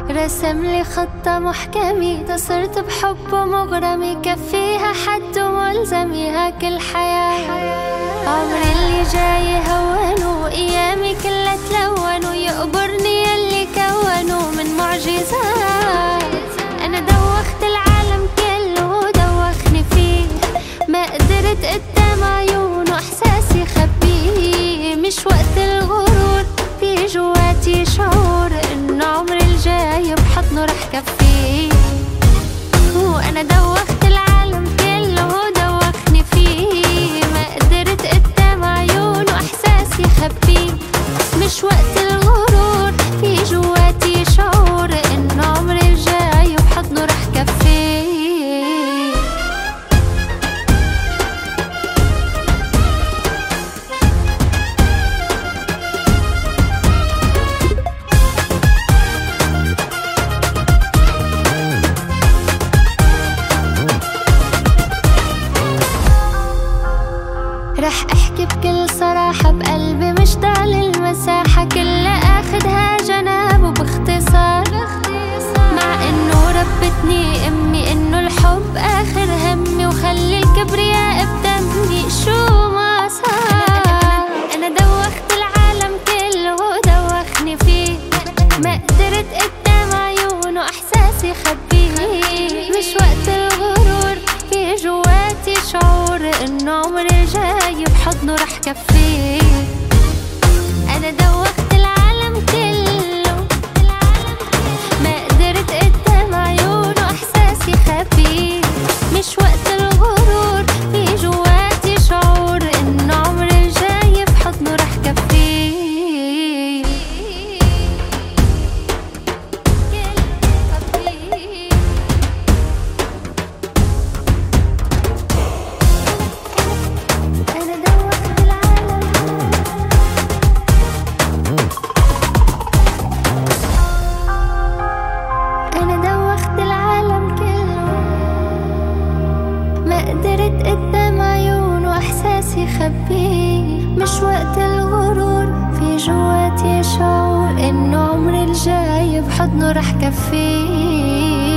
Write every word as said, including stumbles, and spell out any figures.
رسم لي خطة محكمة، صرت بحبه مغرمة، كفيها حد وملزمة هاك الحياة. عمري اللي جاي هونوا، ايامي كلها تلونوا، يقبرني يلي كونوا من معجزات. انا دوخت العالم كله دوخني فيه، ما قدرت قدام عيونه احساسي خبيه. مش وقت الغرور، في جواتي شعور انه عمري الجاي بحضنه رح كفيه. وانا دوخت العالم كله دوخني فيه، ما قدرت قدام عيونه احساسي خبيه. مش وقت الغرور، في جواتي شعور انه عمري الجاي بحضنه رح كفيه. رح احكي بكل صراحة، بقلبي مش ضال المساحة، كلها اخدها جناب وباختصار. مع انه ربتني امي انه الحب اخر همي، وخلي الكبرياء بدمي شو ما صار. انا دوخت العالم كله دوخني فيه، ما قدرت قدام عيونه احساسي خبيه. مش وقت الغرور، في جواتي شعور انه عمري الجاي بحضنه رح كفيه. انا دوخت العالم كله، ما قدرت قدام عيونه احساسي خبيه. مش وقت الغرور، في جواتي شعور انه عمري الجاي بحضنه رح كفيه. قدرت قدام عيونه احساسي خبيه. مش وقت الغرور، في جواتي شعور انه عمري الجاي بحضنه رح كفيه.